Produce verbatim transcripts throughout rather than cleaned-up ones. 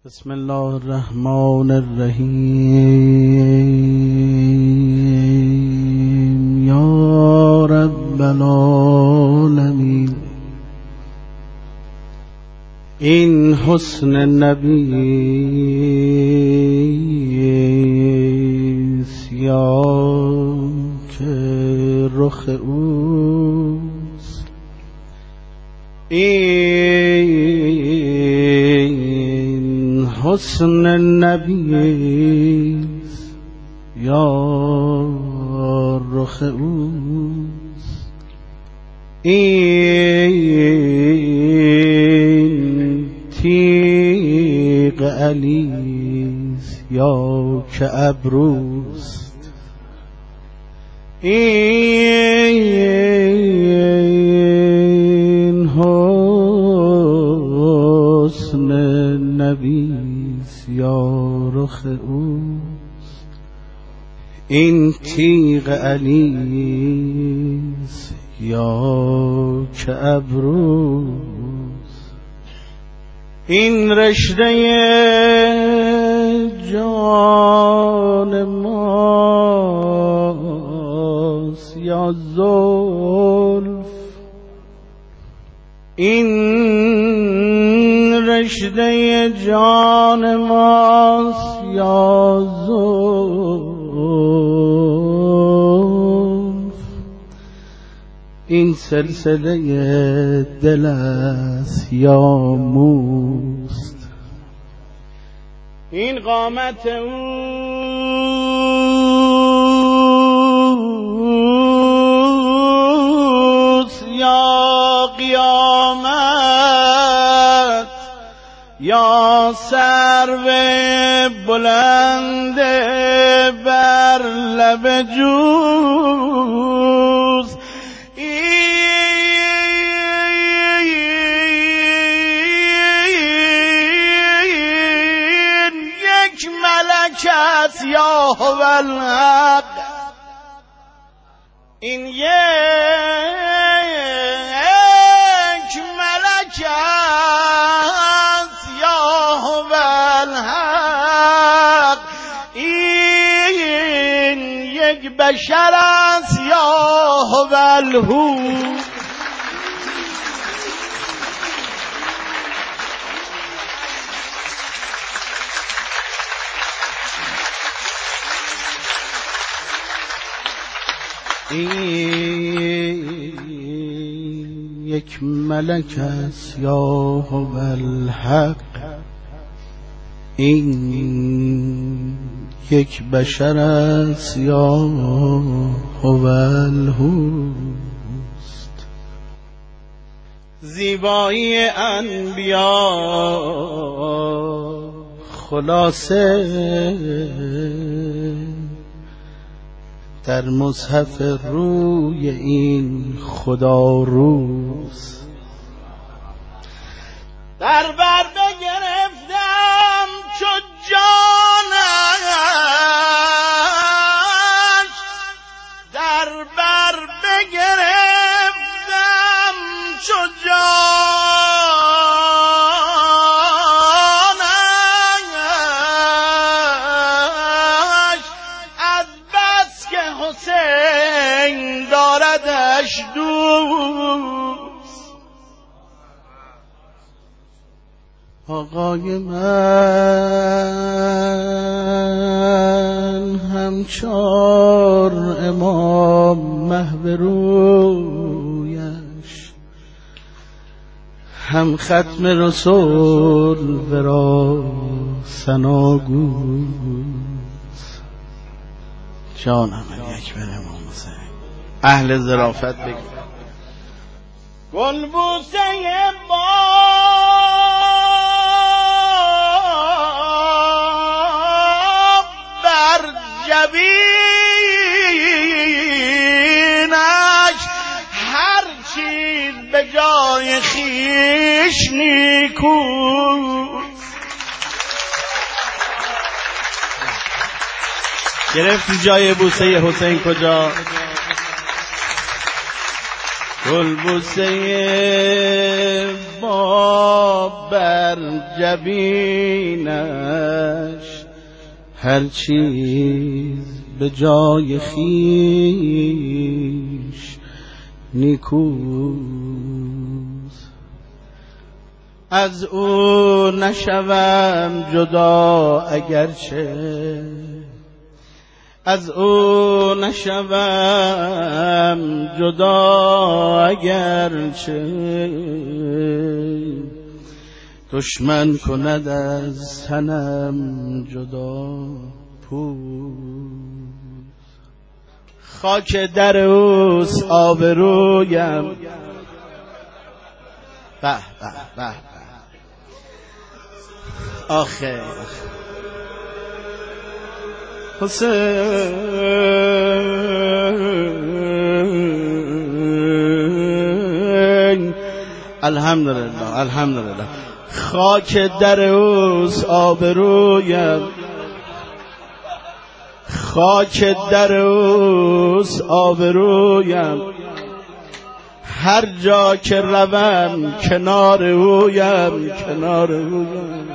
بسم الله الرحمن الرحیم. یا رب العالمین، این حسن نبیست یا که رخ اوست، این حسن نبیست یا رخ اوست، این تیغ علیست یا که ابروست، این حسن نبیست یا رخ اوست، این تیغ علیست یا که ابروست، این رشته جان ماست یا زلف، این رشته جان ماست یا زلف، این سلسله دل است یا موست، این قامت اوست یا قیامت، یا سرو بلند بر لب جوز، این یک ملک است یا هو الحق، این یک ملک است یا هو الحق، این یک بشر است یا هو الهو. این یک ملک است یا هو الحق، این یک بشر است یا هو الهوست، زیبایی انبیا خلاصه در مصحف روی این خدا روز، در بر بگرفتم چو جانش، در بر بگرفتم چو جانش، از بس که حسین داردش دوست، آقای من همچار امام محو رویش، هم ختم رسول ورا ثناگوست، جانم یک بر امام حسین. اهل ظرافت بگید گل بوسه باب بر جبینش، هر چیز به جای خیش نیکوست. گرفتی جای بوسه حسین کجا؟ گلبوسه با بر جبینش هر چیز به جای خویش نیکوست. از او نشوم جدا اگرچه، از او نشوم جدا اگرچه دشمن کند از تنم جدا پوست. خاک در اوست آبرویم. به به به آخه حسین الحمدلله الحمدلله. خاک در اوست آبرویم، خاک در اوست آبرویم، هر جا که روم کنار اویم، کنار اویم.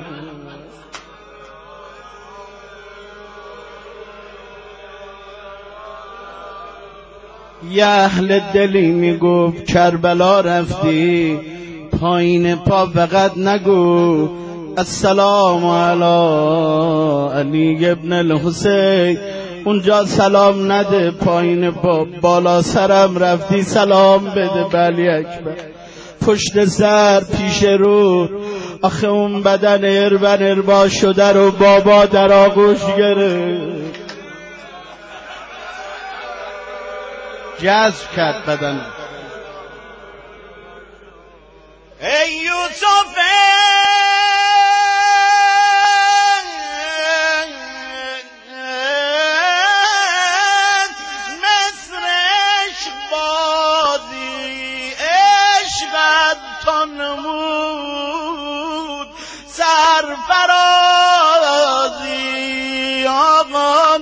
یه اهل دلی میگفت کربلا رفتی، پایین پا فقط نگو السلام علی علی ابن الحسین. اونجا سلام نده پایین پا، بالا سرم رفتی سلام بده بلی اکبر. پشت سر پیش رو، آخه اون بدن اربن اربا شده رو بابا در آغوش گرفت، جذب کرد بدن. ای یوسف مصر عشق بازی، عشقت تو نمود سرفرازی. آقا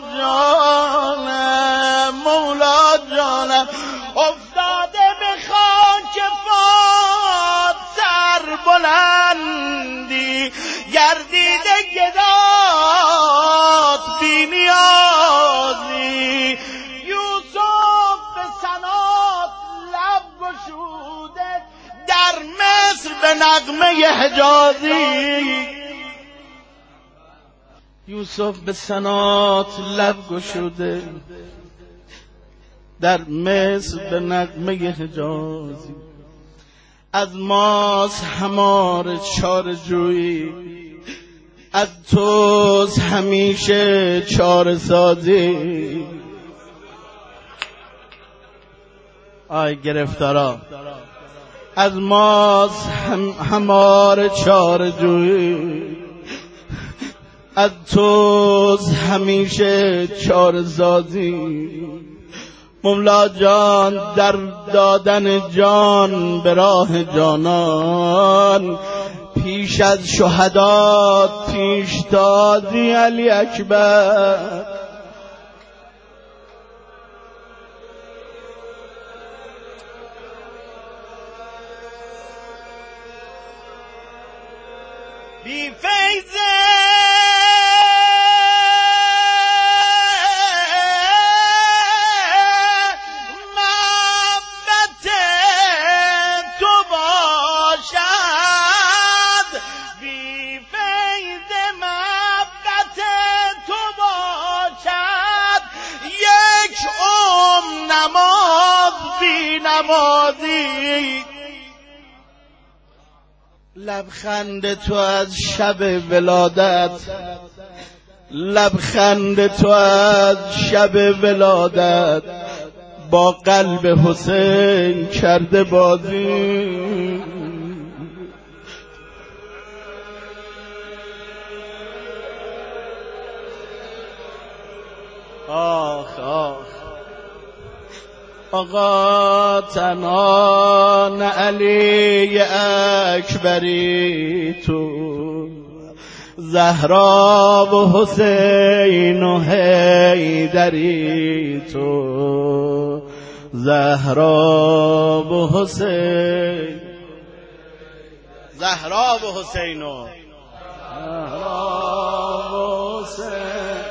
جانم مولا جانم افتاده به خاک پات سر بلندی، گردیده گدات بی نیازی. یوسف به سنات لب گشوده در مصر به نغمه حجازی. یوسف به سنات لب گشوده در مصر به نغمه حجازی. از ماست همار چار جویی، از توست همیشه چار سازی. آی گرفتارا، از ماست هم همار چار جویی، از توست همیشه چار سازی. مولا جان در دادن جان به راه جانان، پیش از شهدات پیش تازی علی اکبر. بی فیضه نمازی. لبخند تو از شب ولادت، لبخند تو از شب ولادت با قلب حسین کرده بازی. آخ آخ آقا تنها نه علی اکبری تو، زهرا و حسین و حیدری تو، زهرا و حسین، زهرا و حسین و زهرا و حسین.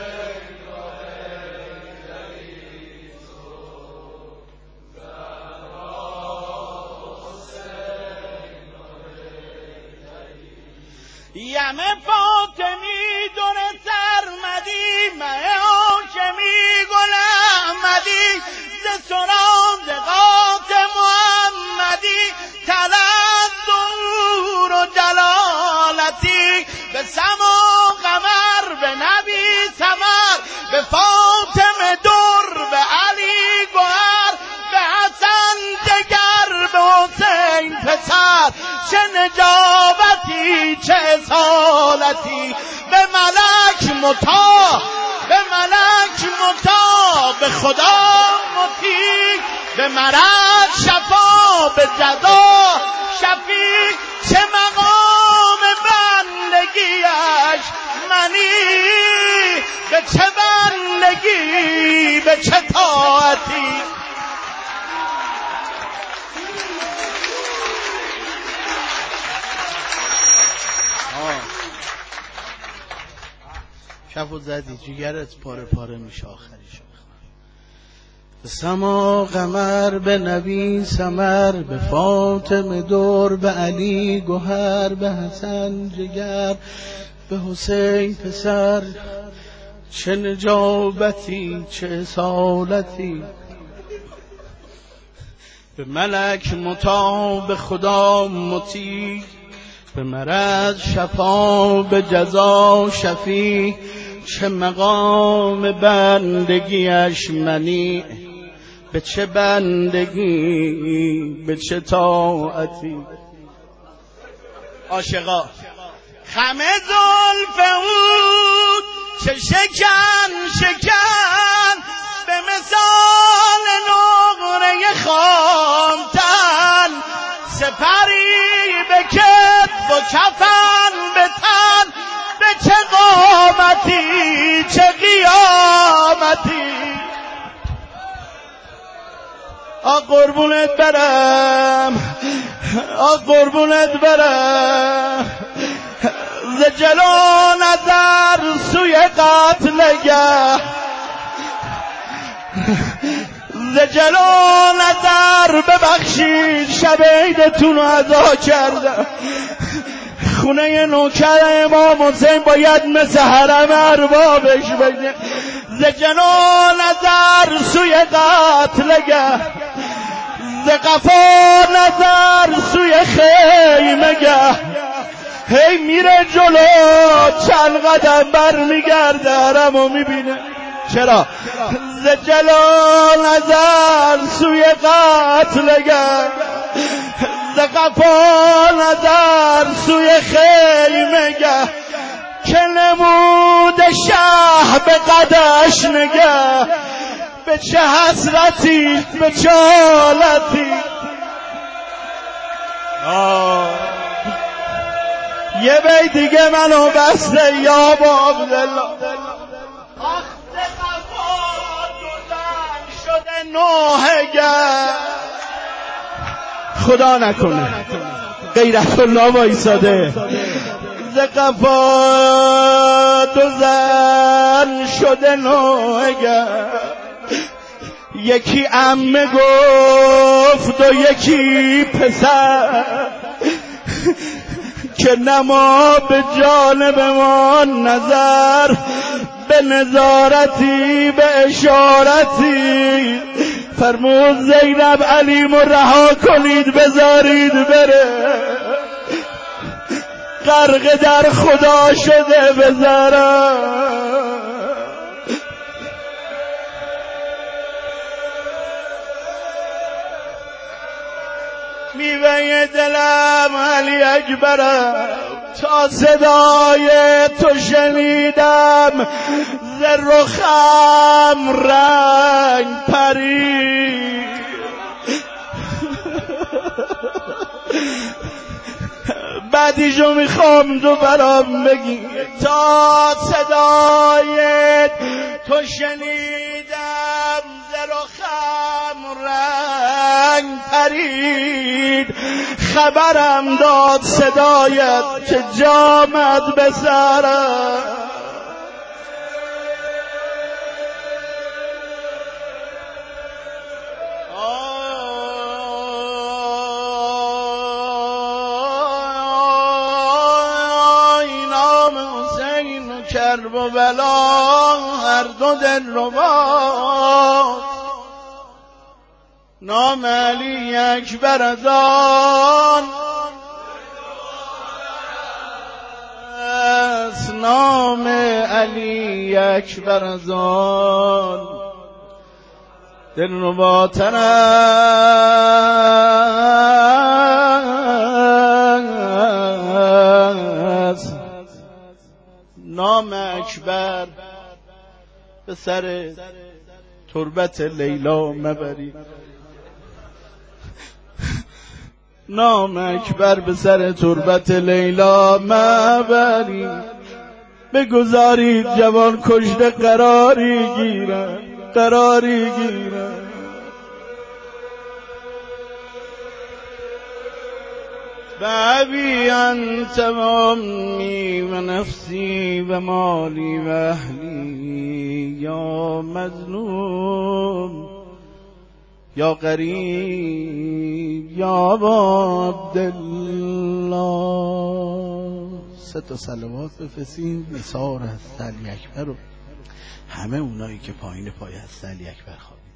یمه فاطمی دونه سرمدی مه هاشمی گل احمدی ز سران دقات محمدی طلعت ظهور و جلالتی به سما قمر به نبی ثمر به فاطمه در به علی گوهر به حسن جگر به حسین پسر چه نجابتی چه اصالتی به ملک مطاع به ملک مطاع به خدا مطیع به مرض شفا به جزا شفیع چه مقام بندگیش منی به چه بندگی به چه طاعتی. کفو زدی جگرت پاره پاره میشه آخریشو. به سما قمر به نبی ثمر به فاطمه در به علی گوهر به حسن جگر به حسین پسر چه نجابتی چه اصالتی به ملک مطاع به خدا مطیع به مرض شفا به جزا شفیع چه مقام بندگیش منی به چه بندگی به چه طاعتی. عاشقا خم زلف او چه شکن شکن به مثال نقره خامتن سپری به کتف و کفن به تن به چه قامتی چه قیامتی. آ قربونت برم آ قربونت برم ز جلو نظر سوی قتلگه ز جلو نظر ببخشید شب عیدتون رو ادا کردم. خونه نوکر امام حسین باید مثل حرم اربابش بگه. ز جلو نظر سوی قتلگه ز قفا نظر سوی خیمگه هی میره جلو چند قدم بر میگرده حرمو میبینه. چرا؟ ز جلو نظر سوی قتلگه ز قفا نظر سوی خیمگه که نمود شه به قدش نگه به چه حسرتی به چه حالتی. یه بی دیگه منو بسته یا با عبدالله. آخ به قفا دوزن شده نوحگر خدا نکنه غیرت الله وایساده ز قفا دوزن شده نوحگر یکی عمه گفت و یکی پسر که نما به جانب ما نظر به نظارتی به اشارتی فرمود زینب علیم رها کنید بذارید بره غرق در خدا شده بذارم. میوه دلم علی اکبرم تا صدای تو شنیدم ز رخم رنگ پرید بعدیشو میخوام تو برام بگی. تا صدای تو شنیدم ز رخم رنگ پرید، خبرم داد صدایت که جامت به سرم. کرب و بلا هر دو دل رباست، نام علی اکبر از آن است، نام علی اکبر از آن دل رباتر است. نام اکبر به سر تربت لیلا مبرید، نام اکبر به سر تربت لیلا مبرید. بگذارید جوان کشته قراری گیرن، قراری گیرن. بابی انت و امی و نفسی و مالی و اهلی، یا مظلوم یا قریب یا عبدالله. سه تا صلوات بفرستین نثار هست علی اکبر و همه اونایی که پایین پای هست علی اکبر خوابید.